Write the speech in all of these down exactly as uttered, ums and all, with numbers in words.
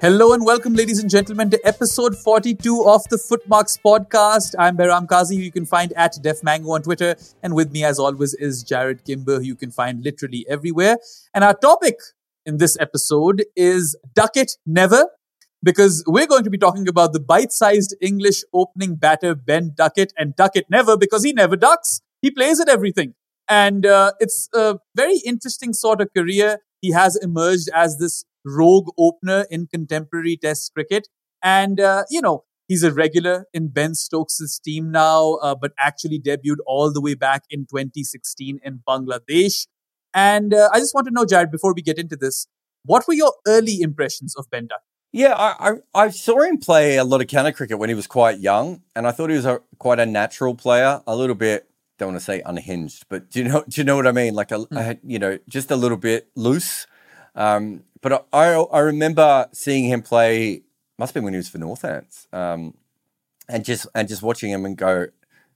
Hello and welcome, ladies and gentlemen, to episode forty-two of the Footmarks podcast. I'm Behram Qazi, who you can find at DefMango on Twitter. And with me, as always, is Jared Kimber, who you can find literally everywhere. And our topic in this episode is Duck It Never, because we're going to be talking about the bite-sized English opening batter Ben Duckett, and Duck It Never because he never ducks. He plays at everything. And uh, it's a very interesting sort of career. He has emerged as this rogue opener in contemporary Test cricket. And, uh, you know, he's a regular in Ben Stokes' team now, uh, but actually debuted all the way back in twenty sixteen in Bangladesh. And uh, I just want to know, Jared, before we get into this, what were your early impressions of Ben Duckett? Yeah, I, I, I saw him play a lot of counter cricket when he was quite young, and I thought he was a, quite a natural player, a little bit, don't want to say unhinged, but do you know do you know what I mean? Like, a, mm. a, you know, just a little bit loose. Um, but I, I remember seeing him play, must have been when he was for Northants, um, and just and just watching him and go,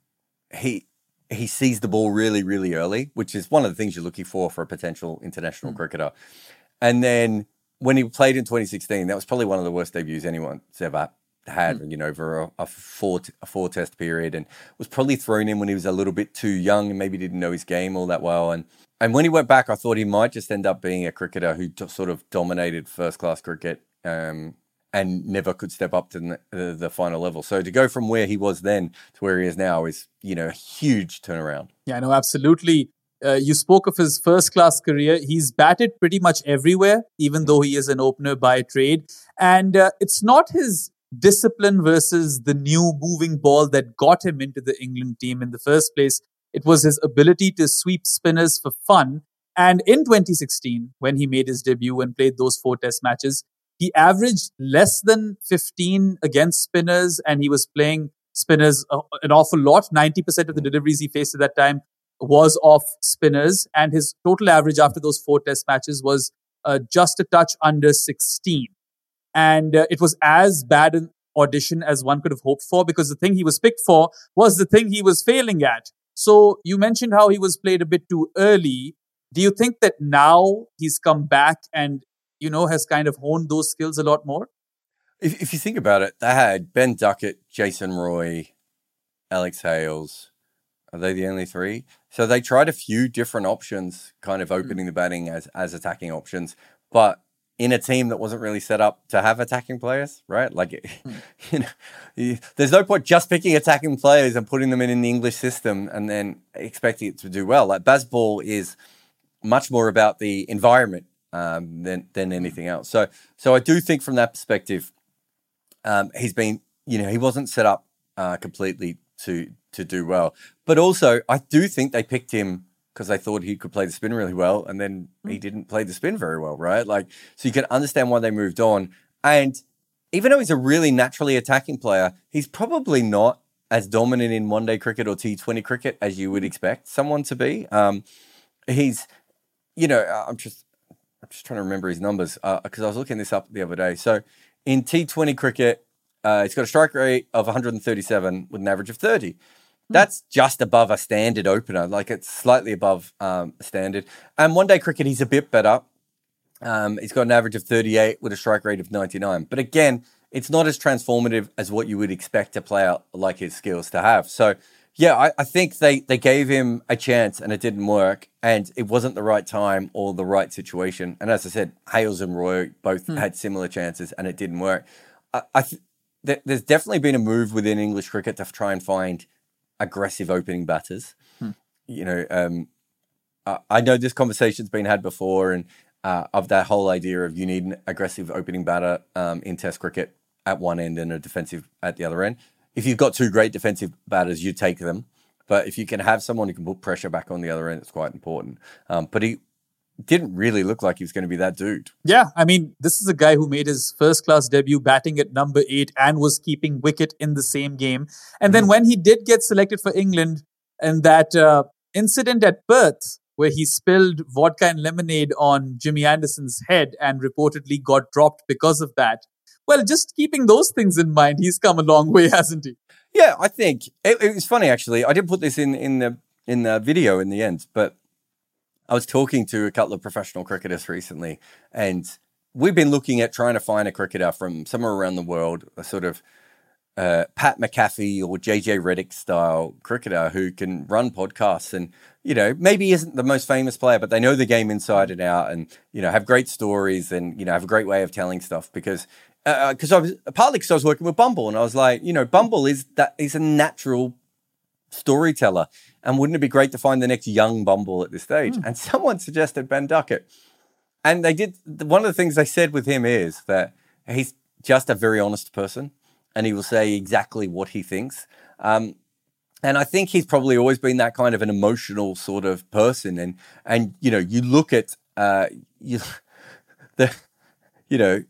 he he sees the ball really, really early, which is one of the things you're looking for for a potential international mm. cricketer. And then when he played in twenty sixteen, that was probably one of the worst debuts anyone's ever had, mm. you know, over a, a four a four test period, and was probably thrown in when he was a little bit too young and maybe didn't know his game all that well. And and when he went back, I thought he might just end up being a cricketer who t- sort of dominated first class cricket um, and never could step up to the, the, the final level. So to go from where he was then to where he is now is, you know, a huge turnaround. Yeah, no, absolutely. Uh, you spoke of his first-class career. He's batted pretty much everywhere, even though he is an opener by trade. And uh, it's not his discipline versus the new moving ball that got him into the England team in the first place. It was his ability to sweep spinners for fun. And in twenty sixteen, when he made his debut and played those four test matches, he averaged less than fifteen against spinners, and he was playing spinners uh, an awful lot. ninety percent of the deliveries he faced at that time was off spinners, and his total average after those four test matches was uh, just a touch under sixteen. And uh, it was as bad an audition as one could have hoped for, because the thing he was picked for was the thing he was failing at. So you mentioned how he was played a bit too early. Do you think that now he's come back and, you know, has kind of honed those skills a lot more? If, if you think about it, they had Ben Duckett, Jason Roy, Alex Hales. Are they the only three? So they tried a few different options, kind of opening the batting as, as attacking options, but in a team that wasn't really set up to have attacking players, right? Like, mm. you know, you, there's no point just picking attacking players and putting them in, in the English system and then expecting it to do well. Like, Bazball is much more about the environment um, than than anything else. So, so I do think from that perspective, um, he's been, you know, he wasn't set up uh, completely to to do well. But also, I do think they picked him because they thought he could play the spin really well, and then he didn't play the spin very well, right? Like, so you can understand why they moved on. And even though he's a really naturally attacking player, he's probably not as dominant in one-day cricket or T twenty cricket as you would expect someone to be. Um, he's, you know, I'm just, I'm just trying to remember his numbers because uh, I was looking this up the other day. So in T twenty cricket, uh, he's got a strike rate of one hundred thirty-seven with an average of thirty. That's just above a standard opener. Like, it's slightly above um, a standard. And one-day cricket, he's a bit better. Um, he's got an average of thirty-eight with a strike rate of ninety-nine. But again, it's not as transformative as what you would expect a player like his skills to have. So, yeah, I, I think they, they gave him a chance and it didn't work. And it wasn't the right time or the right situation. And as I said, Hales and Roy both hmm. had similar chances and it didn't work. I, I th- th- There's definitely been a move within English cricket to try and find aggressive opening batters. Hmm. You know, um, uh, I know this conversation's been had before, and uh, of that whole idea of you need an aggressive opening batter um, in Test cricket at one end and a defensive at the other end. If you've got two great defensive batters, you take them. But if you can have someone who can put pressure back on the other end, it's quite important. Um, but he didn't really look like he was going to be that dude. Yeah, I mean, this is a guy who made his first-class debut batting at number eight and was keeping wicket in the same game. And then mm-hmm. when he did get selected for England, and that uh, incident at Perth, where he spilled vodka and lemonade on Jimmy Anderson's head and reportedly got dropped because of that. Well, just keeping those things in mind, he's come a long way, hasn't he? Yeah, I think. It, it was funny, actually. I didn't put this in, in the in the video in the end, but I was talking to a couple of professional cricketers recently, and we've been looking at trying to find a cricketer from somewhere around the world, a sort of uh, Pat McAfee or J J Redick style cricketer who can run podcasts and, you know, maybe isn't the most famous player, but they know the game inside and out and, you know, have great stories and, you know, have a great way of telling stuff because because uh, I was partly because I was working with Bumble and I was like, you know, Bumble is that is a natural storyteller. And wouldn't it be great to find the next young Bumble at this stage? Mm. And someone suggested Ben Duckett. And they did, one of the things they said with him is that he's just a very honest person and he will say exactly what he thinks. Um, and I think he's probably always been that kind of an emotional sort of person. And, and you know, you look at, uh, you, the, you know,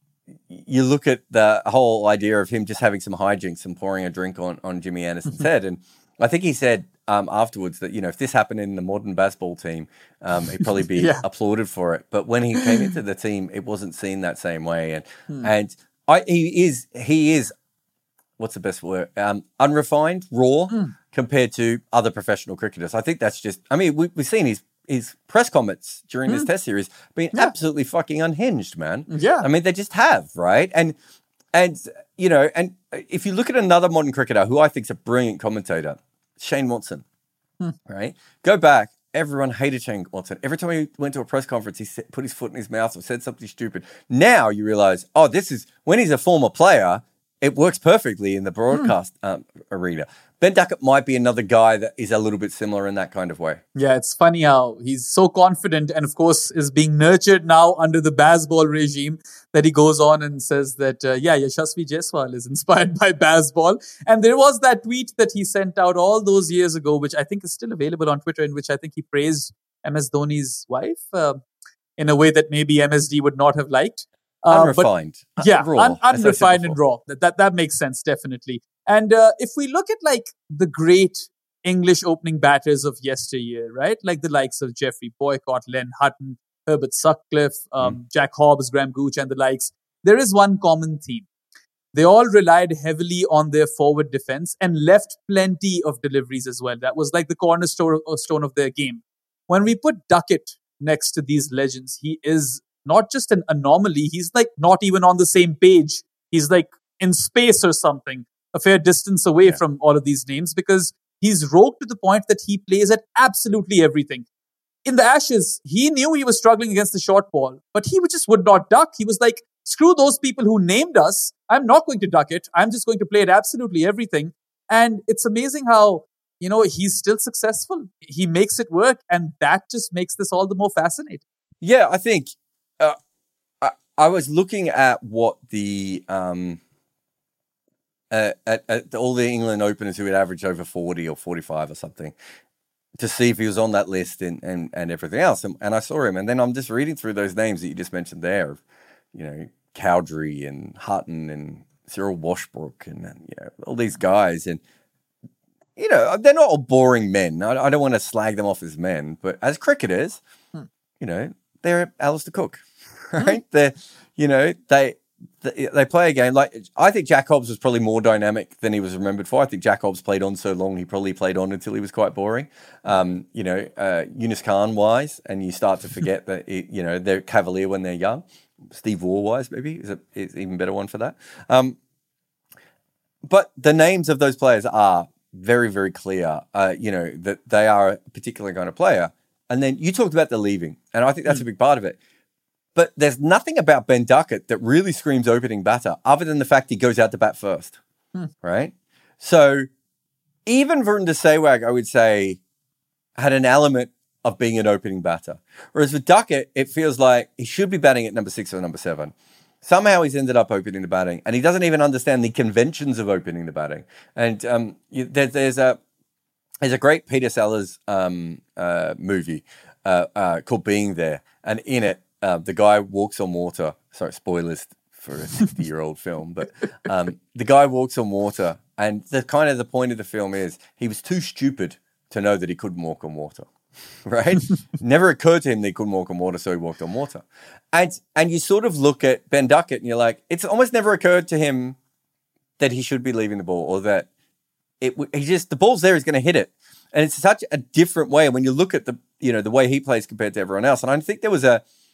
you look at the whole idea of him just having some hijinks and pouring a drink on, on Jimmy Anderson's head. And I think he said um, afterwards that, you know, if this happened in the modern baseball team, um, he'd probably be yeah. applauded for it. But when he came into the team, it wasn't seen that same way. And hmm. and I, he is, he is, what's the best word? Um, unrefined, raw hmm. compared to other professional cricketers. I think that's just, I mean, we, we've seen his his press comments during mm. this test series being yeah. absolutely fucking unhinged, man. Yeah. I mean, they just have, right? And, and you know, and if you look at another modern cricketer who I think is a brilliant commentator, Shane Watson, hmm. right? Go back. Everyone hated Shane Watson. Every time he went to a press conference, he put his foot in his mouth or said something stupid. Now you realize, oh, this is, when he's a former player, it works perfectly in the broadcast hmm. um, arena. Ben Duckett might be another guy that is a little bit similar in that kind of way. Yeah, it's funny how he's so confident and, of course, is being nurtured now under the baseball regime that he goes on and says that, uh, yeah, Yashasvi Jaiswal is inspired by baseball. And there was that tweet that he sent out all those years ago, which I think is still available on Twitter, in which I think he praised M S Dhoni's wife uh, in a way that maybe M S D would not have liked. Uh, unrefined. But, yeah, raw, un- unrefined and raw. That, that, that makes sense, definitely. And uh, if we look at like the great English opening batters of yesteryear, right? Like the likes of Geoffrey Boycott, Len Hutton, Herbert Sutcliffe, um, mm. Jack Hobbs, Graham Gooch and the likes, there is one common theme. They all relied heavily on their forward defense and left plenty of deliveries as well. That was like the cornerstone of their game. When we put Duckett next to these legends, he is not just an anomaly. He's like not even on the same page. He's like in space or something, a fair distance away yeah. from all of these names, because he's rogue to the point that he plays at absolutely everything. In the Ashes, he knew he was struggling against the short ball, but he just would not duck. He was like, screw those people who named us. I'm not going to duck it. I'm just going to play at absolutely everything. And it's amazing how, you know, he's still successful. He makes it work. And that just makes this all the more fascinating. Yeah, I think uh, I, I was looking at what the... Um... Uh, at, at all the England openers who had averaged over forty or forty-five or something to see if he was on that list and, and, and everything else. And, and I saw him. And then I'm just reading through those names that you just mentioned there of, you know, Cowdrey and Hutton and Cyril Washbrook and, and, you know, all these guys. And, you know, they're not all boring men. I, I don't want to slag them off as men, but as cricketers, hmm. you know, they're Alistair Cook, right? Hmm. They're, you know, they... They play a game like I think Jack Hobbs was probably more dynamic than he was remembered for. I think Jack Hobbs played on so long he probably played on until he was quite boring. Um, you know, uh, Yunus Khan wise, and you start to forget that it, you know they're cavalier when they're young. Steve Waugh wise, maybe is a is even better one for that. Um, but the names of those players are very very clear. Uh, you know that they are a particular kind of player. And then you talked about the leaving, and I think that's mm. a big part of it. But there's nothing about Ben Duckett that really screams opening batter other than the fact he goes out to bat first, hmm. right? So even Virender Sehwag, I would say, had an element of being an opening batter. Whereas with Duckett, it feels like he should be batting at number six or number seven. Somehow he's ended up opening the batting, and he doesn't even understand the conventions of opening the batting. And um, you, there, there's a there's a great Peter Sellers um, uh, movie uh, uh, called Being There, and in it, Uh, the guy walks on water. Sorry, spoilers for a sixty-year-old film. But um, the guy walks on water. And the kind of the point of the film is he was too stupid to know that he couldn't walk on water. Right? Never occurred to him that he couldn't walk on water, so he walked on water. And and you sort of look at Ben Duckett and you're like, it's almost never occurred to him that he should be leaving the ball or that it he just the ball's there, he's going to hit it. And it's such a different way. And when you look at the, you know, the way he plays compared to everyone else. And I think there was a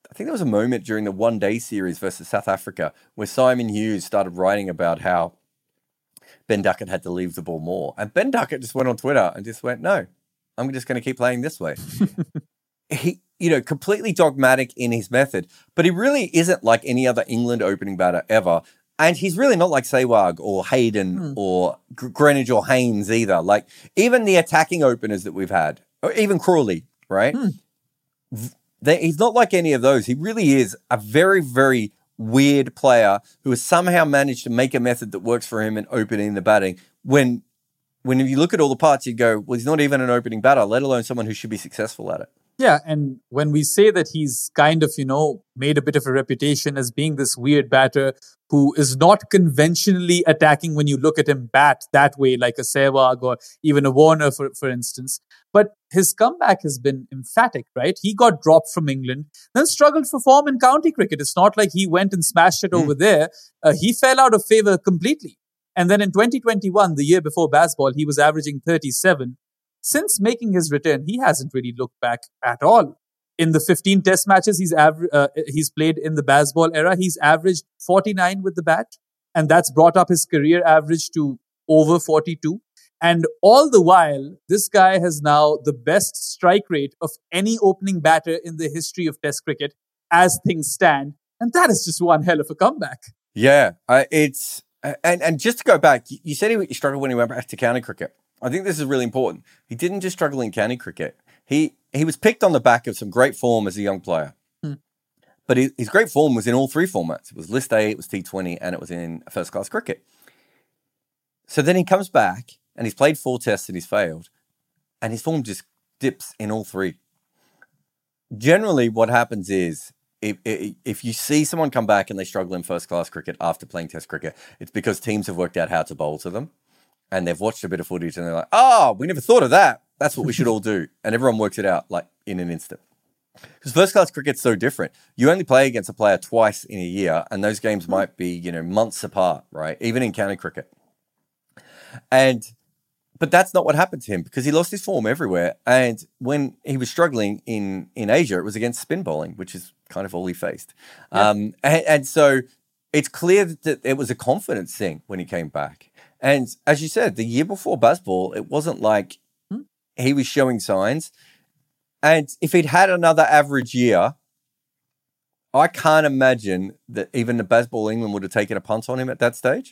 I think there was a moment during the one-day series versus South Africa where Simon Hughes started writing about how Ben Duckett had to leave the ball more. And Ben Duckett just went on Twitter and just went, no, I'm just going to keep playing this way. He, you know, completely dogmatic in his method, but he really isn't like any other England opening batter ever. And he's really not like Sehwag or Hayden hmm. or G- Greenidge or Haynes either. Like even the attacking openers that we've had, or even Crawley, right? Hmm. They, he's not like any of those. He really is a very, very weird player who has somehow managed to make a method that works for him in opening the batting. When, when if you look at all the parts, you go, well, he's not even an opening batter, let alone someone who should be successful at it. Yeah, and when we say that he's kind of, you know, made a bit of a reputation as being this weird batter who is not conventionally attacking when you look at him bat that way, like a Sehwag or even a Warner, for, for instance. But his comeback has been emphatic, right? He got dropped from England, then struggled for form in county cricket. It's not like he went and smashed it mm. over there. Uh, he fell out of favour completely. And then in twenty twenty-one, the year before Bazball, he was averaging thirty-seven. Since making his return, he hasn't really looked back at all. In the fifteen test matches he's aver- uh, he's played in the Bazball era, he's averaged forty-nine with the bat. And that's brought up his career average to over forty-two. And all the while, this guy has now the best strike rate of any opening batter in the history of Test cricket as things stand. And that is just one hell of a comeback. Yeah, uh, it's... Uh, and, and just to go back, you said he struggled when he went back to county cricket. I think this is really important. He didn't just struggle in county cricket. He he was picked on the back of some great form as a young player. Hmm. But his, his great form was in all three formats. It was List A, it was T twenty, and it was in first-class cricket. So then he comes back, and he's played four tests and he's failed. And his form just dips in all three. Generally, what happens is, if, if, if you see someone come back and they struggle in first-class cricket after playing test cricket, it's because teams have worked out how to bowl to them. And they've watched a bit of footage and they're like, oh, we never thought of that. That's what we should all do. And everyone works it out like in an instant. Because first class cricket's so different. You only play against a player twice in a year, and those games might be, you know, months apart, right? Even in county cricket. And but that's not what happened to him because he lost his form everywhere. And when he was struggling in, in Asia, it was against spin bowling, which is kind of all he faced. Yeah. Um, and, and so it's clear that it was a confidence thing when he came back. And as you said, the year before Bazball, it wasn't like hmm. he was showing signs. And if he'd had another average year, I can't imagine that even the Bazball England would have taken a punt on him at that stage.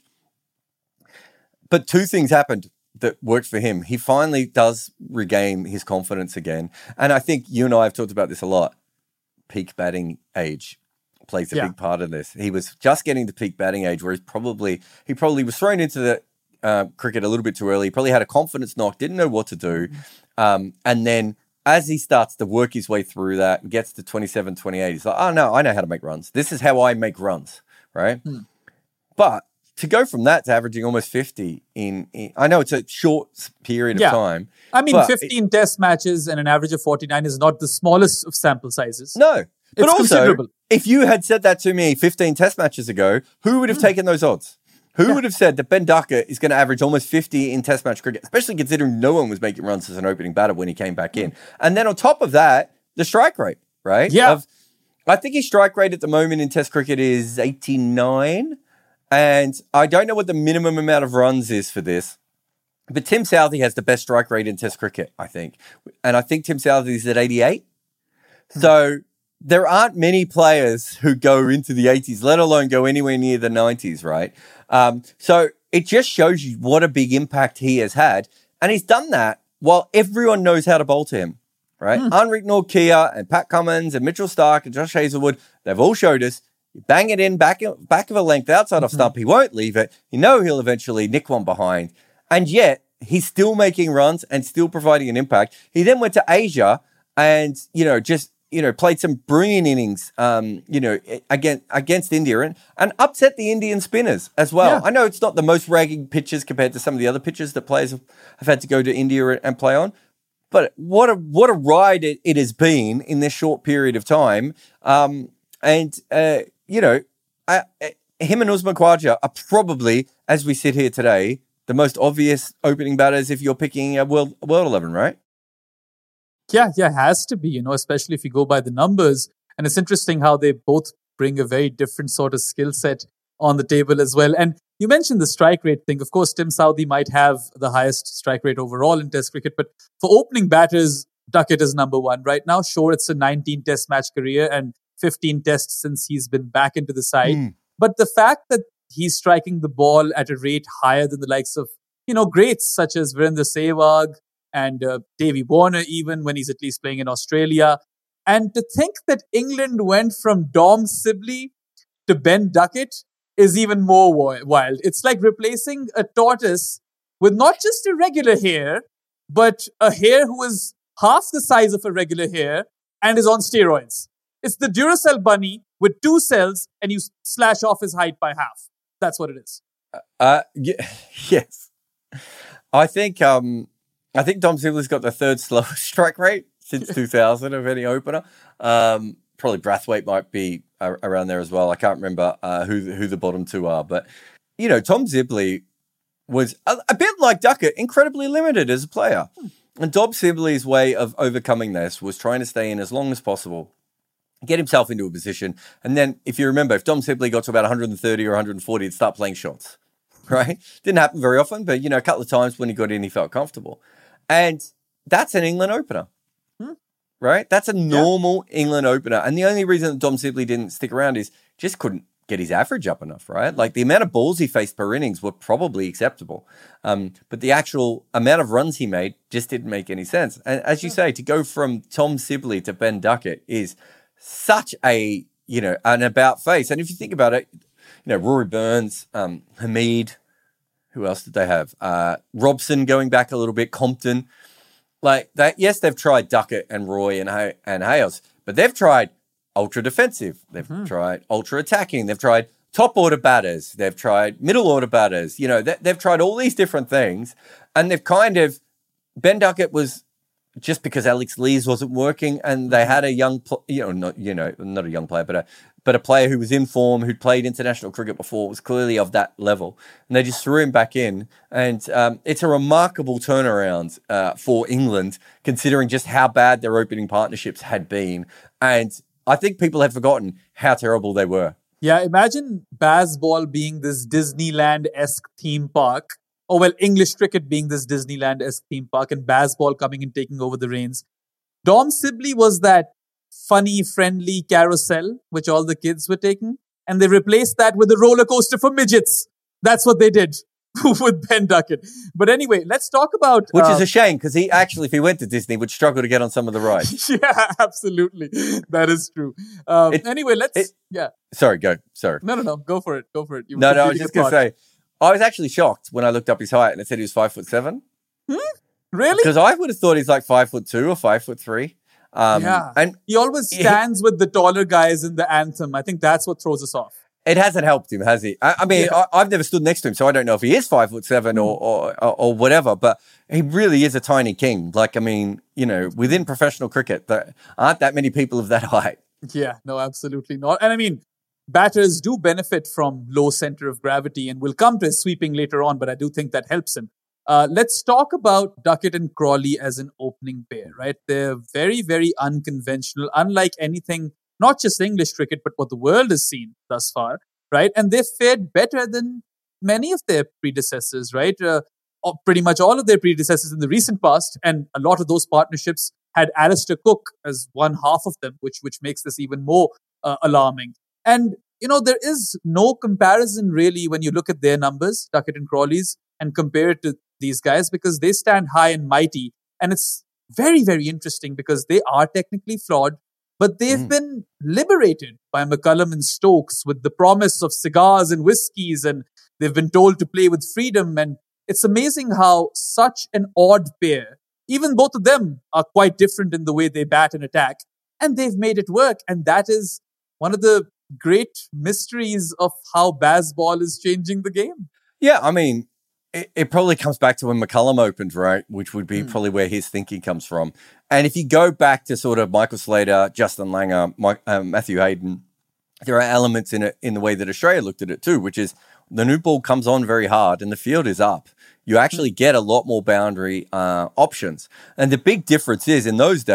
But two things happened that worked for him. He finally does regain his confidence again. And I think you and I have talked about this a lot. Peak batting age plays a yeah. big part of this. He was just getting to peak batting age where he's probably, he probably was thrown into the Uh, cricket a little bit too early. He probably had a confidence knock, didn't know what to do. Um, and then as he starts to work his way through that and gets to twenty-seven, twenty-eight, he's like, oh, no, I know how to make runs. This is how I make runs, right? Hmm. But to go from that to averaging almost fifty in, in I know it's a short period yeah. of time. I mean, fifteen it, test matches and an average of forty-nine is not the smallest of sample sizes. No. But it's also, considerable. If you had said that to me fifteen test matches ago, who would have hmm. taken those odds? Who yeah. would have said that Ben Duckett is going to average almost fifty in test match cricket, especially considering no one was making runs as an opening batter when he came back in. And then on top of that, the strike rate, right? Yeah. Of, I think his strike rate at the moment in test cricket is eighty-nine. And I don't know what the minimum amount of runs is for this. But Tim Southee has the best strike rate in test cricket, I think. And I think Tim Southee is at eighty-eight. Mm-hmm. So there aren't many players who go into the eighties, let alone go anywhere near the nineties, right? Um, so it just shows you what a big impact he has had. And he's done that while everyone knows how to bowl to him, right? Mm. Anrich Nortje and Pat Cummins and Mitchell Starc and Josh Hazlewood, they've all showed us, you bang it in back, back of a length outside of mm-hmm. stump, he won't leave it. You know he'll eventually nick one behind. And yet he's still making runs and still providing an impact. He then went to Asia and, you know, just, you know, played some brilliant innings, um, you know, against, against India and, and upset the Indian spinners as well. Yeah. I know it's not the most ragging pitches compared to some of the other pitches that players have, have had to go to India and play on. But what a what a ride it, it has been in this short period of time. Um, and, uh, you know, I, I, him and Usman Khawaja are probably, as we sit here today, the most obvious opening batters if you're picking a World, World eleven, right? Yeah, yeah, it has to be, you know, especially if you go by the numbers. And it's interesting how they both bring a very different sort of skill set on the table as well. And you mentioned the strike rate thing. Of course, Tim Southee might have the highest strike rate overall in Test cricket, but for opening batters, Duckett is number one right now. Sure, it's a nineteen Test match career and fifteen Tests since he's been back into the side. Mm. But the fact that he's striking the ball at a rate higher than the likes of, you know, greats such as Virendra Sehwag and uh, Davey Warner, even when he's at least playing in Australia. And to think that England went from Dom Sibley to Ben Duckett is even more wild. It's like replacing a tortoise with not just a regular hare, but a hare who is half the size of a regular hare and is on steroids. It's the Duracell bunny with two cells and you slash off his height by half. That's what it is. Uh, yeah, yes. I think um, I think Dom Sibley's got the third slowest strike rate since two thousand of any opener. Um, probably Brathwaite might be uh, around there as well. I can't remember uh, who who the bottom two are, but you know, Tom Sibley was a, a bit like Duckett, incredibly limited as a player. And Dom Sibley's way of overcoming this was trying to stay in as long as possible, get himself into a position, and then, if you remember, if Dom Sibley got to about one hundred thirty or one hundred forty, he'd start playing shots. Right? Didn't happen very often, but you know, a couple of times when he got in, he felt comfortable, and that's an England opener. Hmm. Right? That's a normal yeah. England opener. And the only reason that Dom Sibley didn't stick around is just couldn't get his average up enough, right? Like the amount of balls he faced per innings were probably acceptable. Um, but the actual amount of runs he made just didn't make any sense. And as you yeah. say, to go from Tom Sibley to Ben Duckett is such a, you know, an about face. And if you think about it, you know, Rory Burns, um, Hamid, who else did they have? Uh, Robson going back a little bit, Compton. Like that, yes, they've tried Duckett and Roy and Hay- and Hales, but they've tried ultra defensive. They've mm-hmm. tried ultra attacking. They've tried top order batters. They've tried middle order batters. You know, they- they've tried all these different things, and they've kind of Ben Duckett was just because Alex Lees wasn't working, and they had a young, pl- you know, not you know, not a young player, but a but a player who was in form, who'd played international cricket before, was clearly of that level. And they just threw him back in. And um, it's a remarkable turnaround uh, for England, considering just how bad their opening partnerships had been. And I think people have forgotten how terrible they were. Yeah, imagine Bazball being this Disneyland-esque theme park, or well, English cricket being this Disneyland-esque theme park, and Bazball coming and taking over the reins. Dom Sibley was that funny, friendly carousel, which all the kids were taking, and they replaced that with a roller coaster for midgets. That's what they did with Ben Duckett. But anyway, let's talk about... Which uh, is a shame, because he actually, if he went to Disney, would struggle to get on some of the rides. Yeah, absolutely. That is true. Um, it, anyway, let's... It, yeah. Sorry, go. Sorry. No, no, no. Go for it. Go for it. You no, no, I was just going to say, I was actually shocked when I looked up his height and it said he was five foot seven. Hmm? Really? Because I would have thought he's like five foot two or five foot three. Um, yeah. And he always stands he, with the taller guys in the anthem. I think that's what throws us off. It hasn't helped him, has he? I, I mean, yeah. I, I've never stood next to him, so I don't know if he is five foot seven or, or, or, or whatever, but he really is a tiny king. Like, I mean, you know, within professional cricket, there aren't that many people of that height. Yeah, no, absolutely not. And I mean, batters do benefit from low center of gravity, and we'll come to his sweeping later on, but I do think that helps him. Uh, let's talk about Duckett and Crawley as an opening pair, right? They're very, very unconventional, unlike anything, not just English cricket, but what the world has seen thus far, right? And they've fared better than many of their predecessors, right? Uh, pretty much all of their predecessors in the recent past, and a lot of those partnerships had Alistair Cook as one half of them, which which makes this even more uh, alarming. And, you know, there is no comparison really when you look at their numbers, Duckett and Crawley's, and compare it to these guys, because they stand high and mighty. And it's very, very interesting because they are technically flawed, but they've mm. been liberated by McCullum and Stokes with the promise of cigars and whiskies, and they've been told to play with freedom. And it's amazing how such an odd pair, even both of them are quite different in the way they bat and attack, and they've made it work. And that is one of the great mysteries of how Bazball is changing the game. Yeah, I mean, it, it probably comes back to when McCullum opened, right? Which would be mm. probably where his thinking comes from. And if you go back to sort of Michael Slater, Justin Langer, Mike, um, Matthew Hayden, there are elements in it in the way that Australia looked at it too, which is the new ball comes on very hard and the field is up. You actually get a lot more boundary uh, options. And the big difference is in those days,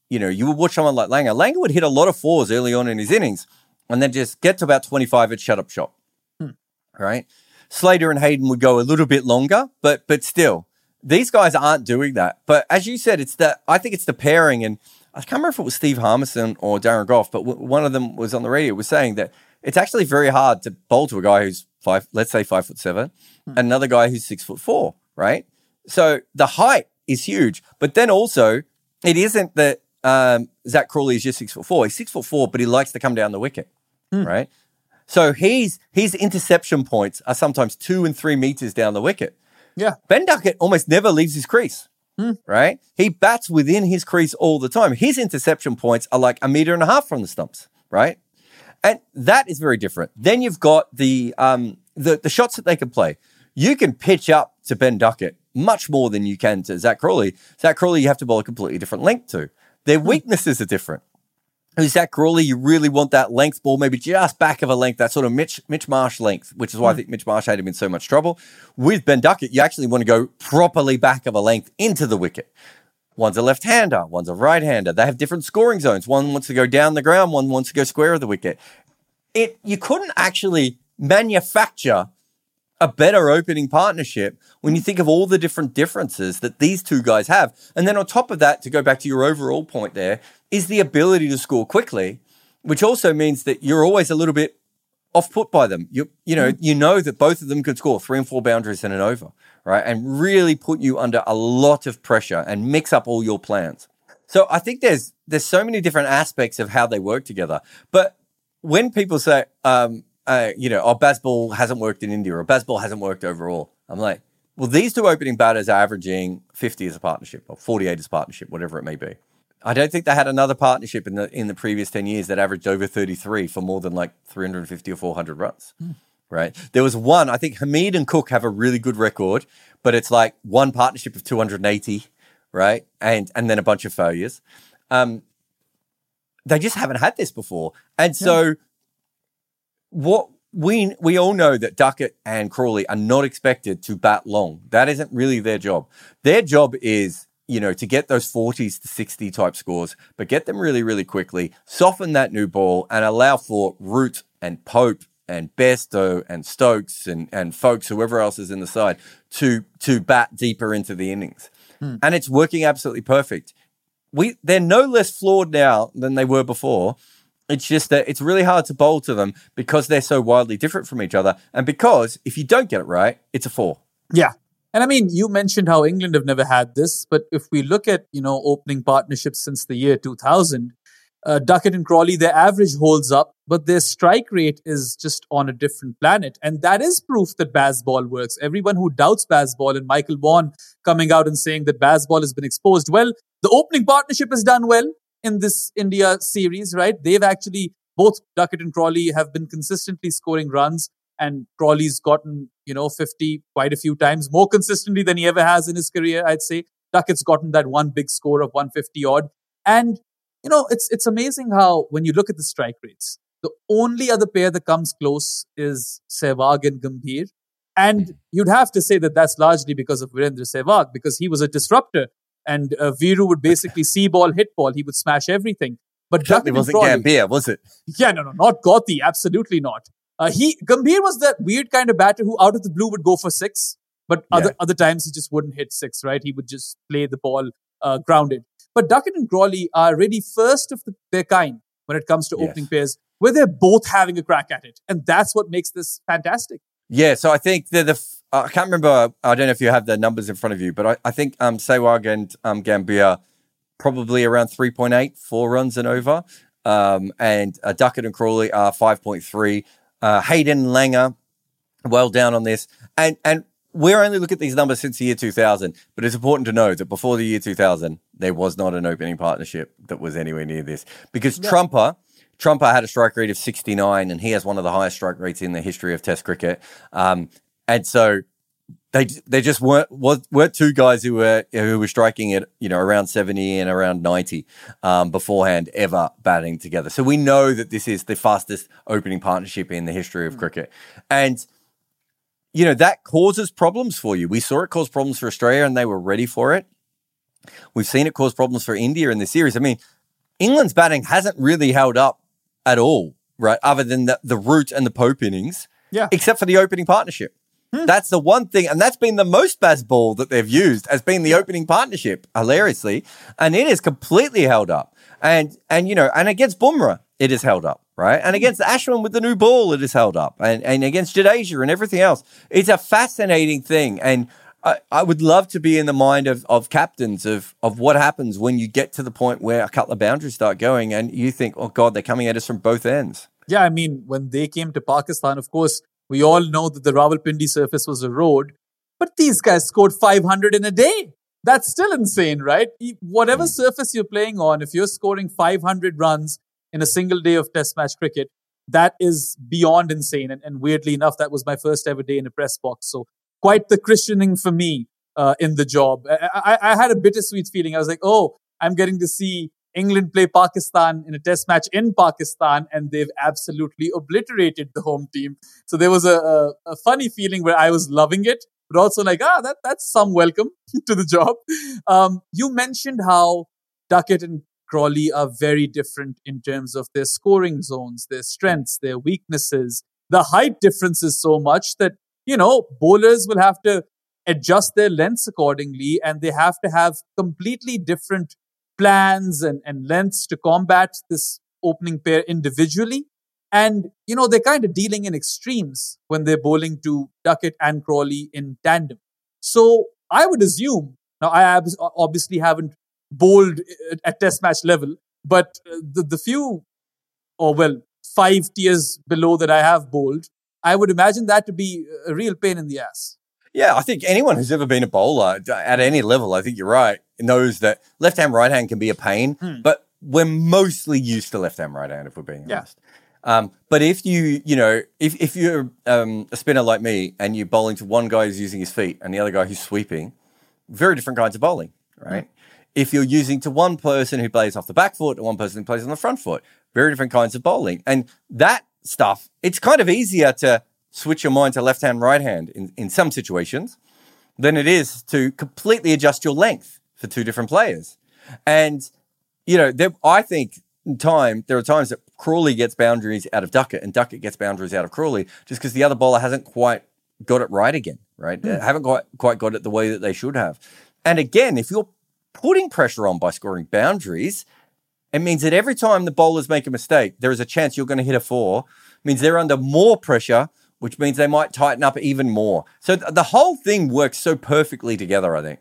you know, you would watch someone like Langer. Langer would hit a lot of fours early on in his innings and then just get to about twenty-five and shut up shop. Hmm. Right? Slater and Hayden would go a little bit longer, but but still, these guys aren't doing that. But as you said, it's the I think it's the pairing, and I can't remember if it was Steve Harmison or Darren Goff, but w- one of them was on the radio was saying that it's actually very hard to bowl to a guy who's five, let's say five foot seven, hmm. and another guy who's six foot four, right? So the height is huge, but then also it isn't that um, Zach Crawley is just six foot four. He's six foot four, but he likes to come down the wicket, hmm. right? So he's his interception points are sometimes two and three meters down the wicket. Yeah, Ben Duckett almost never leaves his crease, hmm. right? He bats within his crease all the time. His interception points are like a meter and a half from the stumps, right? And that is very different. Then you've got the um, the the shots that they can play. You can pitch up to Ben Duckett much more than you can to Zach Crawley. Zach Crawley, you have to bowl a completely different length to. Their weaknesses are different. With Zach Crawley, you really want that length ball, maybe just back of a length, that sort of Mitch Mitch Marsh length, which is why mm. I think Mitch Marsh had him in so much trouble. With Ben Duckett, you actually want to go properly back of a length into the wicket. One's a left-hander, one's a right-hander. They have different scoring zones. One wants to go down the ground, one wants to go square of the wicket. It you couldn't actually manufacture a better opening partnership when you think of all the different differences that these two guys have. And then on top of that, to go back to your overall point there, is the ability to score quickly, which also means that you're always a little bit off put by them. You you know, you know that both of them could score three and four boundaries in an over, right? And really put you under a lot of pressure and mix up all your plans. So I think there's there's so many different aspects of how they work together. But when people say, um, uh, you know, oh, Bazball hasn't worked in India or Bazball hasn't worked overall, I'm like, well, these two opening batters are averaging fifty as a partnership or forty-eight as a partnership, whatever it may be. I don't think they had another partnership in the in the previous ten years that averaged over thirty-three for more than like three hundred fifty or four hundred runs, mm. right? There was one, I think Hamid and Cook have a really good record, but it's like one partnership of two hundred eighty, right? And and then a bunch of failures. Um, they just haven't had this before. And so yeah. what we we all know that Duckett and Crawley are not expected to bat long. That isn't really their job. Their job is, you know, to get those forties to sixty type scores, but get them really, really quickly, soften that new ball and allow for Root and Pope and Bairstow and Stokes and, and folks, whoever else is in the side, to to bat deeper into the innings. Hmm. And it's working absolutely perfect. We They're no less flawed now than they were before. It's just that it's really hard to bowl to them because they're so wildly different from each other. And because if you don't get it right, it's a four. Yeah. And I mean, you mentioned how England have never had this, but if we look at, you know, opening partnerships since the year two thousand, uh, Duckett and Crawley, their average holds up, but their strike rate is just on a different planet. And that is proof that Bazball works. Everyone who doubts Bazball, and Michael Vaughan coming out and saying that Bazball has been exposed, well, the opening partnership has done well in this India series, right? They've actually, both Duckett and Crawley have been consistently scoring runs. And Crawley's gotten, you know, fifty quite a few times, more consistently than he ever has in his career, I'd say. Duckett's gotten that one big score of one fifty odd. And, you know, it's it's amazing how when you look at the strike rates, the only other pair that comes close is Sehwag and Gambhir. And you'd have to say that that's largely because of Virendra Sehwag, because he was a disruptor. And uh, Viru would basically see ball, hit ball. He would smash everything. But Duckett wasn't Crawley, Gambhir, was it? Yeah, no, no, not Gothi. Absolutely not. Uh, he Gambhir was that weird kind of batter who out of the blue would go for six, but yeah. other other times he just wouldn't hit six, right? He would just play the ball uh, grounded. But Duckett and Crawley are really first of the, their kind when it comes to yes. opening pairs, where they're both having a crack at it. And that's what makes this fantastic. Yeah, so I think they're the... Uh, I can't remember, I don't know if you have the numbers in front of you, but I, I think um, Sehwag and um, Gambhir probably around three point eight, four runs and over. Um, and uh, Duckett and Crawley are five point three. Uh, Hayden and Langer, well down on this. And and we're only looking at these numbers since the year two thousand, but it's important to know that before the year two thousand, there was not an opening partnership that was anywhere near this. Because yeah. Trumper, Trumper had a strike rate of sixty-nine, and he has one of the highest strike rates in the history of Test cricket. Um, and so they they just weren't weren't two guys who were who were striking at, you know, around seventy and around ninety um, beforehand ever batting together. So we know that this is the fastest opening partnership in the history of mm. cricket, and you know that causes problems for you. We saw it cause problems for Australia, and they were ready for it. We've seen it cause problems for India in this series. I mean, England's batting hasn't really held up at all, right? Other than the, the Root and the Pope innings, yeah, except for the opening partnership. Hmm. That's the one thing, and that's been the most Bazball that they've used has been the opening partnership, hilariously, and it is completely held up. And and you know, and against Bumrah, it is held up, right? And against Ashwin with the new ball, it is held up, and and against Jadeja and everything else, it's a fascinating thing. And I, I would love to be in the mind of of captains of of what happens when you get to the point where a couple of boundaries start going, and you think, oh God, they're coming at us from both ends. Yeah, I mean, when they came to Pakistan, of course, we all know that the Rawalpindi surface was a road, but these guys scored five hundred in a day. That's still insane, right? Whatever surface you're playing on, if you're scoring five hundred runs in a single day of Test match cricket, that is beyond insane. And, and weirdly enough, that was my first ever day in a press box. So quite the christening for me uh, in the job. I, I, I had a bittersweet feeling. I was like, oh, I'm getting to see England play Pakistan in a Test match in Pakistan, and they've absolutely obliterated the home team. So there was a, a, a funny feeling where I was loving it, but also like, ah, that that's some welcome to the job. Um, you mentioned how Duckett and Crawley are very different in terms of their scoring zones, their strengths, their weaknesses. The height difference is so much that, you know, bowlers will have to adjust their lengths accordingly, and they have to have completely different plans and, and lengths to combat this opening pair individually. And, you know, they're kind of dealing in extremes when they're bowling to Duckett and Crawley in tandem. So I would assume, now I obviously haven't bowled at Test match level, but the, the few, or well, five tiers below that I have bowled, I would imagine that to be a real pain in the ass. Yeah, I think anyone who's ever been a bowler at any level, I think you're right, knows that left hand, right hand can be a pain, hmm. but we're mostly used to left hand, right hand, if we're being yeah. honest. Um, but if you, you know, if, if you're um, a spinner like me and you're bowling to one guy who's using his feet and the other guy who's sweeping, very different kinds of bowling, right? Hmm. If you're using to one person who plays off the back foot and one person who plays on the front foot, very different kinds of bowling. And that stuff, it's kind of easier to switch your mind to left hand, right hand in, in some situations than it is to completely adjust your length for two different players. And, you know, there, I think in time, there are times that Crawley gets boundaries out of Duckett and Duckett gets boundaries out of Crawley just because the other bowler hasn't quite got it right again, right? Mm. Haven't quite, quite got it the way that they should have. And again, if you're putting pressure on by scoring boundaries, it means that every time the bowlers make a mistake, there is a chance you're going to hit a four. It means they're under more pressure, which means they might tighten up even more. So th- the whole thing works so perfectly together, I think.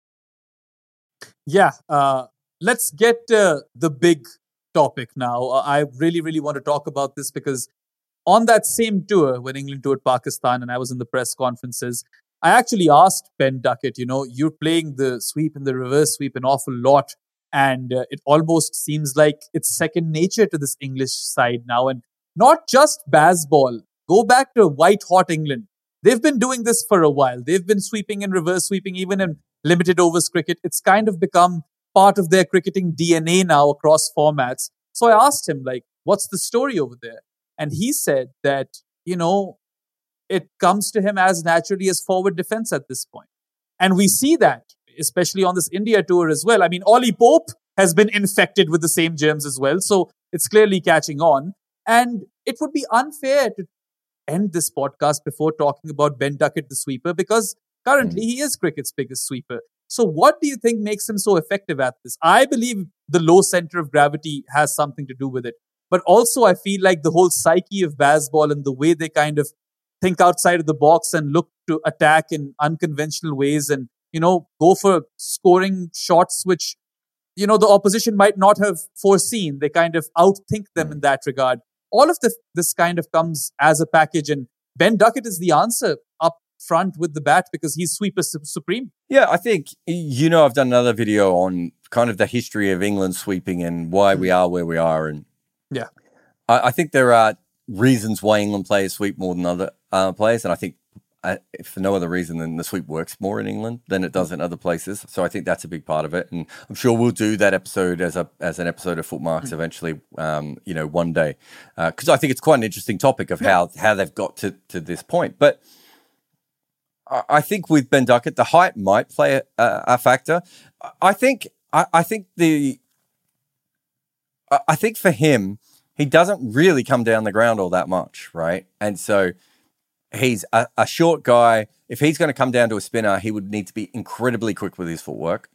Yeah. Uh, let's get to the big topic now. Uh, I really, really want to talk about this because on that same tour, when England toured Pakistan and I was in the press conferences, I actually asked Ben Duckett, you know, you're playing the sweep and the reverse sweep an awful lot. And uh, it almost seems like it's second nature to this English side now. And not just Bazball. Go back to white hot England. They've been doing this for a while. They've been sweeping and reverse sweeping, even in limited overs cricket. It's kind of become part of their cricketing D N A now across formats. So I asked him, like, what's the story over there? And he said that, you know, it comes to him as naturally as forward defense at this point. And we see that, especially on this India tour as well. I mean, Ollie Pope has been infected with the same germs as well. So it's clearly catching on. And it would be unfair to end this podcast before talking about Ben Duckett, the sweeper, because currently he is cricket's biggest sweeper. So what do you think makes him so effective at this? I believe the low center of gravity has something to do with it. But also I feel like the whole psyche of Bazball and the way they kind of think outside of the box and look to attack in unconventional ways and, you know, go for scoring shots which, you know, the opposition might not have foreseen. They kind of outthink them in that regard. All of this, this kind of comes as a package, and Ben Duckett is the answer up front with the bat because he's sweeper su- supreme. Yeah, I think, you know, I've done another video on kind of the history of England sweeping and why we are where we are. And yeah, I, I think there are reasons why England players sweep more than other uh, players. And I think uh, for no other reason than the sweep works more in England than it does in other places. So I think that's a big part of it. And I'm sure we'll do that episode as a as an episode of Footmarks mm-hmm. eventually, um, you know, one day. Because uh, I think it's quite an interesting topic of yeah. how, how they've got to, to this point. But I, I think with Ben Duckett, the height might play a, a factor. I think I, I think the I, I think for him, he doesn't really come down the ground all that much, right? And so he's a, a short guy. If he's going to come down to a spinner, he would need to be incredibly quick with his footwork.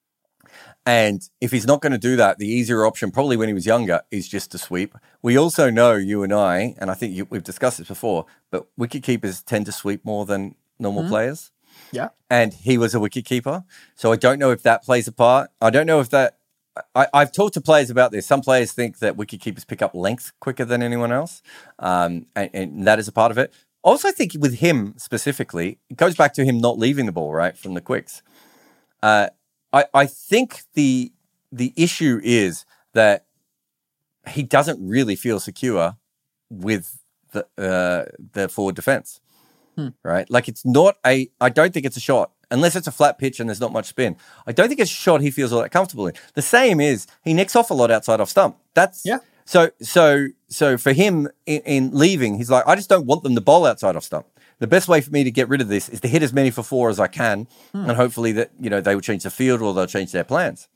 And if he's not going to do that, the easier option, probably when he was younger, is just to sweep. We also know, you and I, and I think you, we've discussed this before, but wicketkeepers tend to sweep more than normal mm-hmm. players. Yeah. And he was a wicketkeeper. So I don't know if that plays a part. I don't know if that... I, I've talked to players about this. Some players think that wicketkeepers pick up length quicker than anyone else, um, and, and that is a part of it. Also, I think with him specifically, it goes back to him not leaving the ball, right, from the quicks. Uh, I, I think the the issue is that he doesn't really feel secure with the uh, the forward defense, hmm. right? Like it's not a. I don't think it's a shot unless it's a flat pitch and there's not much spin. I don't think it's a shot he feels all that comfortable in. The same is he nicks off a lot outside off stump. That's yeah. So so so for him in, in leaving, he's like, I just don't want them to bowl outside off stump. The best way for me to get rid of this is to hit as many for four as I can, hmm. and hopefully that, you know, they will change the field or they'll change their plans.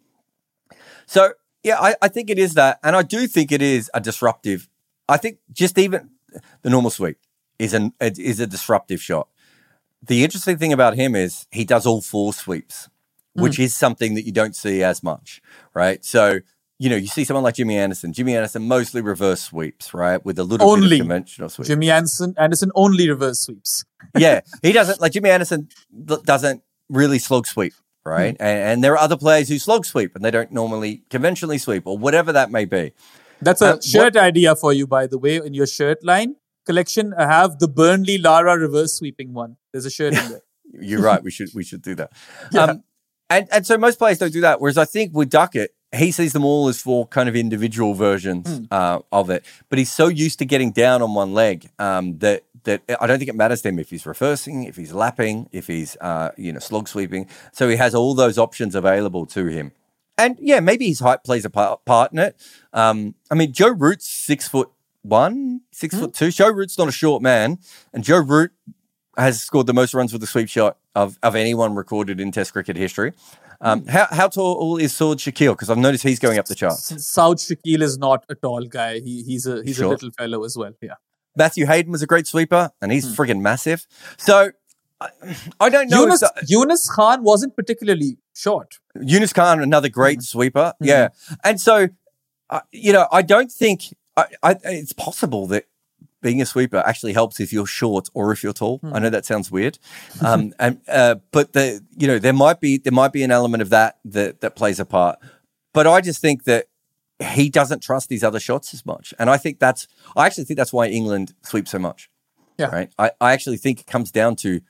So, yeah, I, I think it is that. And I do think it is a disruptive. I think just even the normal sweep is, an, is a disruptive shot. The interesting thing about him is he does all four sweeps, hmm. which is something that you don't see as much, right? So, you know, you see someone like Jimmy Anderson. Jimmy Anderson mostly reverse sweeps, right? With a little only. bit of conventional sweep. Jimmy Anderson, Anderson only reverse sweeps. Yeah, he doesn't, like Jimmy Anderson doesn't really slog sweep, right? Mm. And, and there are other players who slog sweep and they don't normally conventionally sweep or whatever that may be. That's a um, shirt what, idea for you, by the way, in your shirt line collection. I have the Burnley Lara reverse sweeping one. There's a shirt in there. You're right. We should we should do that. Yeah. Um, and, and so most players don't do that. Whereas I think with Duckett, he sees them all as four kind of individual versions mm. uh, of it. But he's so used to getting down on one leg um, that that I don't think it matters to him if he's reversing, if he's lapping, if he's uh, you know slog sweeping. So he has all those options available to him. And yeah, maybe his height plays a part, part in it. Um, I mean, Joe Root's six foot one, six mm. foot two. Joe Root's not a short man, and Joe Root has scored the most runs with a sweep shot of, of anyone recorded in Test cricket history. Um, how how tall is Saud Shakil? Because I've noticed he's going up the charts. Saud Shakil is not a tall guy. He, he's a he's sure. a little fellow as well. Yeah. Matthew Hayden was a great sweeper, and he's mm. friggin' massive. So I, I don't know. Yunus, if the, Yunus Khan wasn't particularly short. Yunus Khan, another great mm. sweeper. Mm. Yeah, and so uh, you know, I don't think I, I, it's possible that being a sweeper actually helps if you're short or if you're tall. Mm. I know that sounds weird, um, and uh, but the you know there might be there might be an element of that that that plays a part. But I just think that he doesn't trust these other shots as much, and I think that's I actually think that's why England sweeps so much. Yeah, right. I, I actually think it comes down to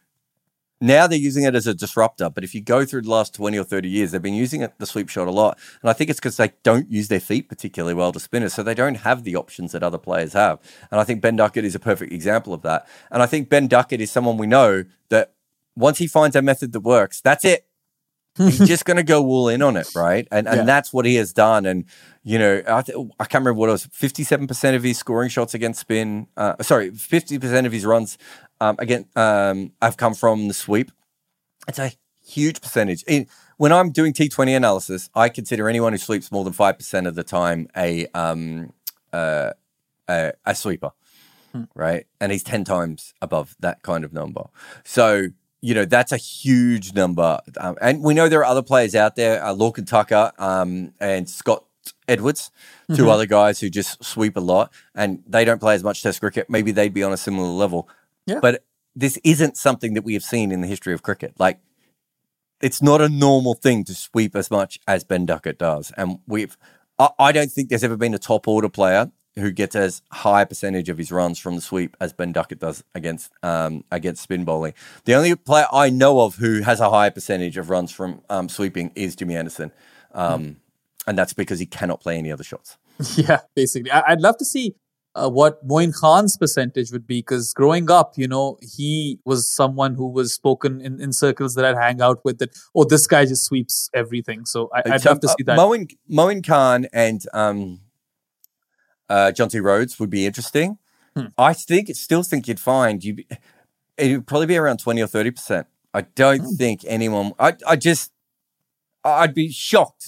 now they're using it as a disruptor, but if you go through the last twenty or thirty years, they've been using it, the sweep shot a lot. And I think it's because they don't use their feet particularly well to spinners, so they don't have the options that other players have. And I think Ben Duckett is a perfect example of that. And I think Ben Duckett is someone we know that once he finds a method that works, that's it. He's just going to go all in on it, right? And and yeah. that's what he has done. And, you know, I, th- I can't remember what it was, fifty-seven percent of his scoring shots against spin, uh, sorry, fifty percent of his runs um, again um, have come from the sweep. It's a huge percentage. In, when I'm doing T twenty analysis, I consider anyone who sweeps more than five percent of the time a um, uh, a, a sweeper, hmm. right? And he's ten times above that kind of number. So, you know, that's a huge number. Um, and we know there are other players out there, uh, Lorcan Tucker um, and Scott Edwards, two mm-hmm. other guys who just sweep a lot, and they don't play as much Test cricket. Maybe they'd be on a similar level. Yeah. But this isn't something that we have seen in the history of cricket. Like, it's not a normal thing to sweep as much as Ben Duckett does. And we've, I, I don't think there's ever been a top order player who gets as high a percentage of his runs from the sweep as Ben Duckett does against um, against spin bowling. The only player I know of who has a high percentage of runs from um, sweeping is Jimmy Anderson. Um, mm. And that's because he cannot play any other shots. Yeah, basically. I- I'd love to see uh, what Moin Khan's percentage would be, because growing up, you know, he was someone who was spoken in, in circles that I'd hang out with that, oh, this guy just sweeps everything. So I- I'd so, love to see that. Uh, Moin, Moin Khan and um, uh, John T. Rhodes would be interesting. Hmm. I think, still think you'd find you it would probably be around twenty or thirty percent. I don't hmm. think anyone, I, I just, I'd be shocked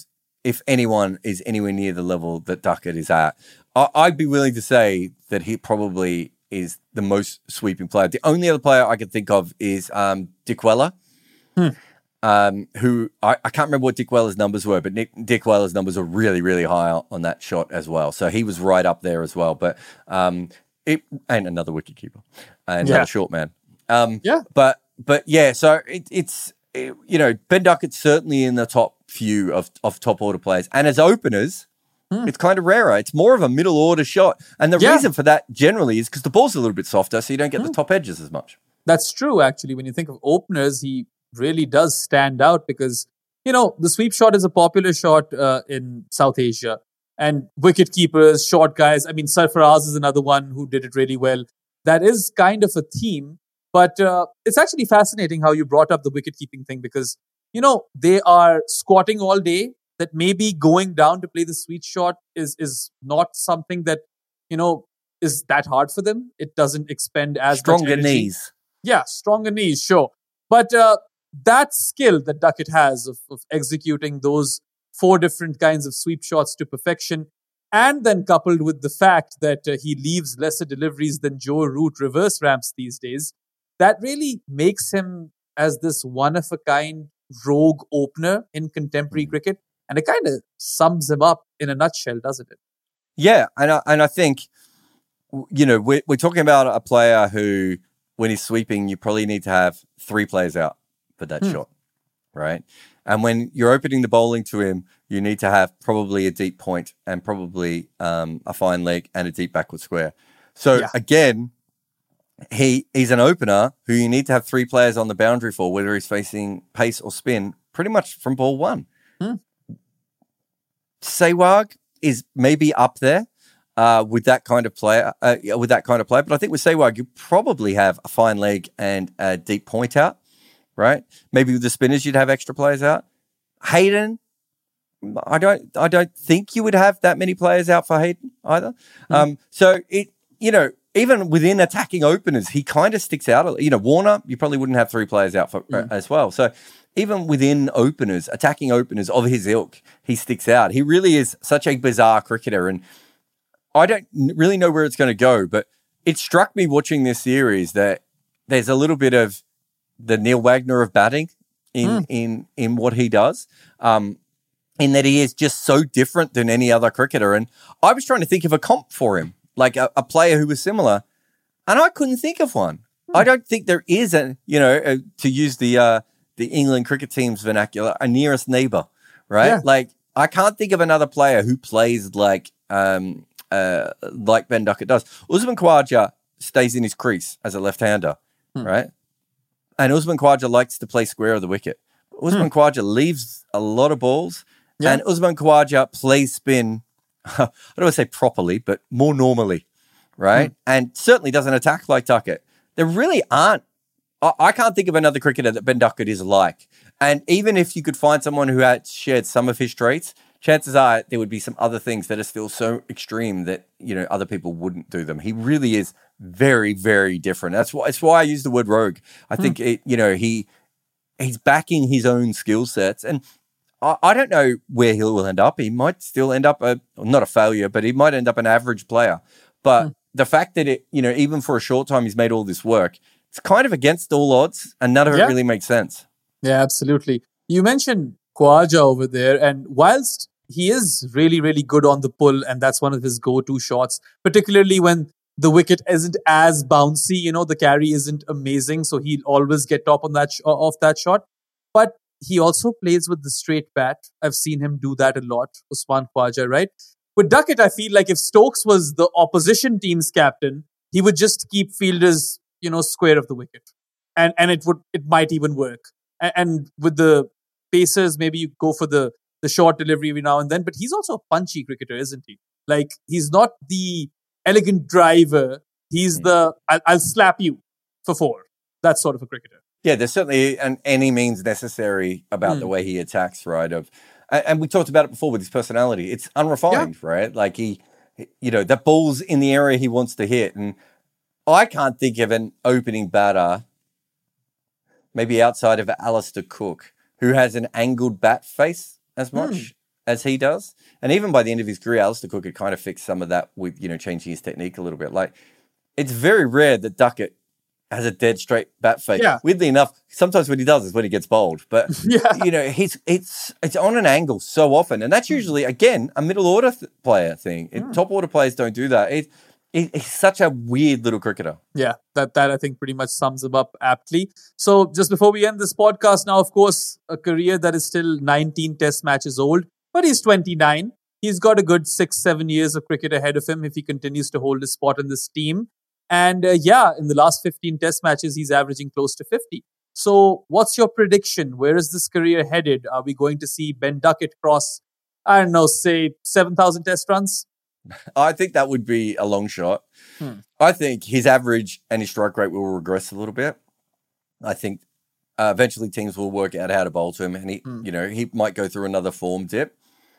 if anyone is anywhere near the level that Duckett is at. I- I'd be willing to say that he probably is the most sweeping player. The only other player I can think of is um, Dick Weller, Hmm. um, who I, I can't remember what Dick Weller's numbers were, but Nick, Dick Weller's numbers are really, really high on that shot as well. So he was right up there as well. But um, it and another wicketkeeper, and Yeah. another short man. Um, Yeah. But but yeah, so it, it's it, you know Ben Duckett's certainly in the top few of of top order players, and as openers. Hmm. It's kind of rarer. It's more of a middle order shot. And the Yeah. reason for that generally is because the ball's a little bit softer, so you don't get Hmm. the top edges as much. That's true, actually. When you think of openers, he really does stand out because, you know, the sweep shot is a popular shot uh, in South Asia. And wicket keepers, short guys, I mean, Sarfaraz is another one who did it really well. That is kind of a theme. But uh, it's actually fascinating how you brought up the wicket keeping thing because, you know, they are squatting all day. That maybe going down to play the sweet shot is is not something that, you know, is that hard for them. It doesn't expend as Stronger much energy. knees. Yeah, stronger knees, sure. But uh, that skill that Duckett has of, of executing those four different kinds of sweep shots to perfection, and then coupled with the fact that uh, he leaves lesser deliveries than Joe Root reverse ramps these days, that really makes him as this one-of-a-kind rogue opener in contemporary cricket. And it kind of sums him up in a nutshell, doesn't it? Yeah, and I, and I think, you know, we're, we're talking about a player who, when he's sweeping, you probably need to have three players out for that Hmm. shot, right? And when you're opening the bowling to him, you need to have probably a deep point and probably um, a fine leg and a deep backward square. So Yeah. again, he he's an opener who you need to have three players on the boundary for, whether he's facing pace or spin, pretty much from ball one. Hmm. Sehwag is maybe up there uh, with that kind of player, uh, with that kind of player. But I think with Sehwag, you probably have a fine leg and a deep point out, right? Maybe with the spinners, you'd have extra players out. Hayden, I don't, I don't think you would have that many players out for Hayden either. Hmm. Um, so it, you know, even within attacking openers, he kind of sticks out. a- You know, Warner, you probably wouldn't have three players out for uh, as well. So even within openers, attacking openers of his ilk, he sticks out. He really is such a bizarre cricketer, and I don't n- really know where it's going to go. But it struck me watching this series that there's a little bit of the Neil Wagner of batting in Hmm. in in what he does. Um, in that he is just so different than any other cricketer. And I was trying to think of a comp for him, like a, a player who was similar, and I couldn't think of one. Hmm. I don't think there is a, you know, a, to use the uh, the England cricket team's vernacular, a nearest neighbour, right? Yeah. Like I can't think of another player who plays like um, uh, like Ben Duckett does. Usman Khawaja stays in his crease as a left-hander, Hmm. right? And Usman Khawaja likes to play square of the wicket. Usman Khawaja leaves a lot of balls. Yeah. And Usman Khawaja plays spin, I don't want to say properly, but more normally, right? And certainly doesn't attack like Duckett. There really aren't, I, I can't think of another cricketer that Ben Duckett is like. And even if you could find someone who had shared some of his traits, chances are there would be some other things that are still so extreme that, you know, other people wouldn't do them. He really is very, very different. That's why, that's why I use the word rogue. I think, it, you know, he he's backing his own skill sets. And I, I don't know where he will end up. He might still end up a, not a failure, but he might end up an average player. But the fact that it, you know, even for a short time, he's made all this work, it's kind of against all odds, and none of Yeah. it really makes sense. Yeah, absolutely. You mentioned Khawaja over there, and whilst he is really, really good on the pull, and that's one of his go-to shots, particularly when the wicket isn't as bouncy, you know, the carry isn't amazing, so he'll always get top on that sh- off that shot. But he also plays with the straight bat. I've seen him do that a lot, Usman Khawaja, right? With Duckett, I feel like if Stokes was the opposition team's captain, he would just keep fielders, you know, square of the wicket, and and it would it might even work. And, and with the Pacers, maybe you go for the the short delivery every now and then. But he's also a punchy cricketer, isn't he? Like he's not the elegant driver. He's Mm. the I'll, I'll slap you for four. That sort of a cricketer. Yeah, there's certainly an any means necessary about Mm. the way he attacks, right? Of, and, and we talked about it before with his personality. It's unrefined, right? Like he, you know, that ball's in the area he wants to hit, and I can't think of an opening batter, maybe outside of Alistair Cook, who has an angled bat face as much. as he does. And even by the end of his career, Alistair Cook had kind of fixed some of that with, you know, changing his technique a little bit. Like, it's very rare that Duckett has a dead straight bat fake. Yeah. Weirdly enough, sometimes what he does is when he gets bowled. But, yeah. you know, he's it's it's on an angle so often. And that's usually, again, a middle order th- player thing. It, Mm. Top order players don't do that. It, it, he's such a weird little cricketer. Yeah, that, that I think pretty much sums him up aptly. So just before we end this podcast now, of course, a career that is still nineteen test matches old, but he's twenty-nine. He's got a good six, seven years of cricket ahead of him if he continues to hold his spot in this team. And uh, yeah, in the last fifteen test matches, he's averaging close to fifty. So what's your prediction? Where is this career headed? Are we going to see Ben Duckett cross, I don't know, say seven thousand test runs? I think that would be a long shot. Hmm. I think his average and his strike rate will regress a little bit. I think uh, eventually teams will work out how to bowl to him, and he, Hmm. you know, he might go through another form dip.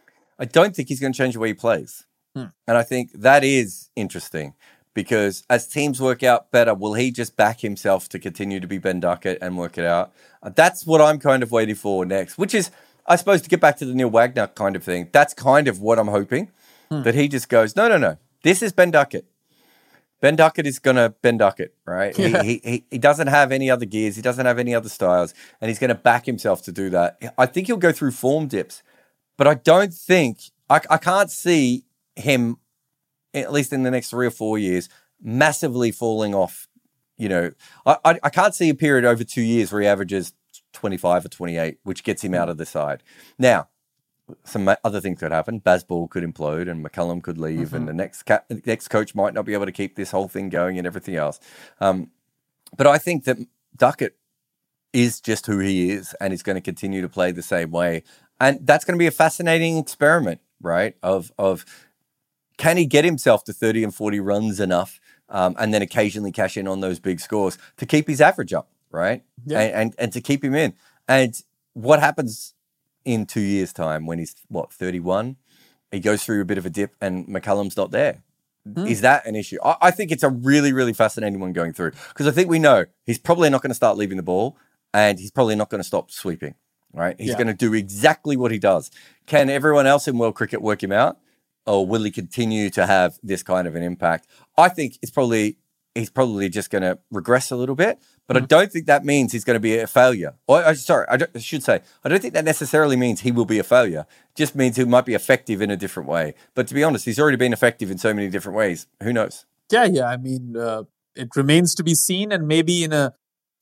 I don't think he's going to change the way he plays, Hmm. and I think that is interesting because as teams work out better, will he just back himself to continue to be Ben Duckett and work it out? Uh, that's what I'm kind of waiting for next, which is, I suppose, to get back to the Neil Wagner kind of thing. That's kind of what I'm hoping. That he just goes, no, no, no. This is Ben Duckett. Ben Duckett is going to Ben Duckett, right? Yeah. He, he he doesn't have any other gears. He doesn't have any other styles. And he's going to back himself to do that. I think he'll go through form dips. But I don't think, I, I can't see him, at least in the next three or four years, massively falling off. You know, I, I, I can't see a period over two years where he averages twenty-five or twenty-eight, which gets him out of the side. Now, some other things could happen. Bazball could implode and McCullum could leave Mm-hmm. and the next ca- next coach might not be able to keep this whole thing going and everything else. Um, but I think that Duckett is just who he is and he's going to continue to play the same way. And that's going to be a fascinating experiment, right? Of, of can he get himself to thirty and forty runs enough um, and then occasionally cash in on those big scores to keep his average up, right? Yeah. And, and, and to keep him in. And what happens in two years' time when he's, what, thirty-one? He goes through a bit of a dip and McCullum's not there. Hmm. Is that an issue? I, I think it's a really, really fascinating one going through because I think we know he's probably not going to start leaving the ball and he's probably not going to stop sweeping, right? He's Yeah. going to do exactly what he does. Can everyone else in world cricket work him out or will he continue to have this kind of an impact? I think it's probably... he's probably just going to regress a little bit, but Mm-hmm. I don't think that means he's going to be a failure. Or, uh, sorry, I, don't, I should say, I don't think that necessarily means he will be a failure. It just means he might be effective in a different way. But to be honest, he's already been effective in so many different ways. Who knows? Yeah, yeah. I mean, uh, it remains to be seen, and maybe in a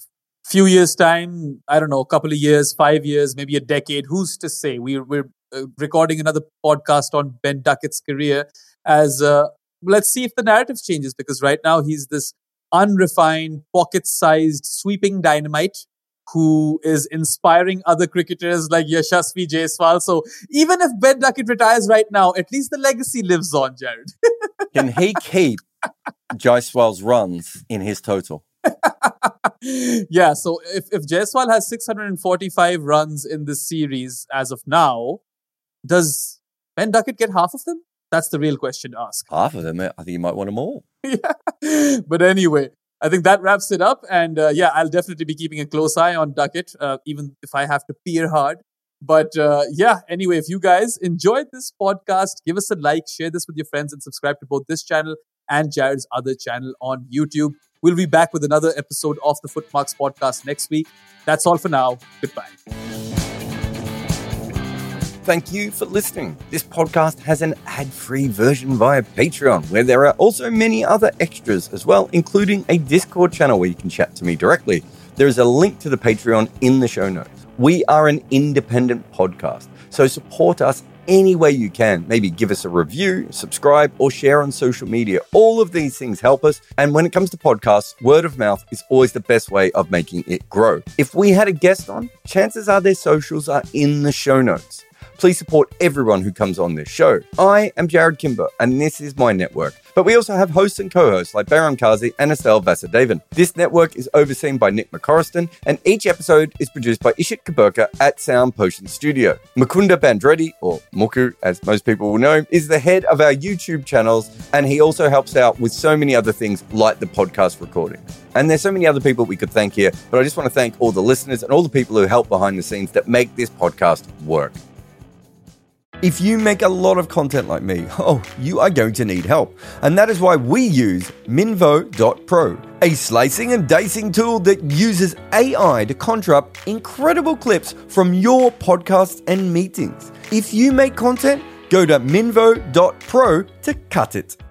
few years' time, I don't know, a couple of years, five years, maybe a decade. Who's to say? We're we're uh, recording another podcast on Ben Duckett's career. As uh, let's see if the narrative changes, because right now he's this unrefined, pocket-sized, sweeping dynamite who is inspiring other cricketers like Yashasvi Jaiswal. So even if Ben Duckett retires right now, at least the legacy lives on, Jared. Can he keep Jaiswal's runs in his total? Yeah, so if, if Jaiswal has six hundred forty-five runs in this series as of now, does Ben Duckett get half of them? That's the real question to ask. Half of them, I think you might want them all. Yeah. But anyway, I think that wraps it up. And uh, yeah, I'll definitely be keeping a close eye on Duckett, uh, even if I have to peer hard. But uh, yeah, anyway, if you guys enjoyed this podcast, give us a like, share this with your friends, and subscribe to both this channel and Jared's other channel on YouTube. We'll be back with another episode of the Footmarks podcast next week. That's all for now. Goodbye. Thank you for listening. This podcast has an ad-free version via Patreon, where there are also many other extras as well, including a Discord channel where you can chat to me directly. There is a link to the Patreon in the show notes. We are an independent podcast, so support us any way you can. Maybe give us a review, subscribe, or share on social media. All of these things help us. And when it comes to podcasts, word of mouth is always the best way of making it grow. If we had a guest on, chances are their socials are in the show notes. Please support everyone who comes on this show. I am Jared Kimber, and this is my network. But we also have hosts and co-hosts like Bayram Kazi and Estelle Vasudevan. This network is overseen by Nick McCorriston, and each episode is produced by Ishit Kaburka at Sound Potion Studio. Mukunda Bandreddi, or Muku as most people will know, is the head of our YouTube channels, and he also helps out with so many other things like the podcast recording. And there's so many other people we could thank here, but I just want to thank all the listeners and all the people who help behind the scenes that make this podcast work. If you make a lot of content like me, oh, you are going to need help. And that is why we use Minvo dot pro, a slicing and dicing tool that uses A I to conjure up incredible clips from your podcasts and meetings. If you make content, go to Minvo dot pro to cut it.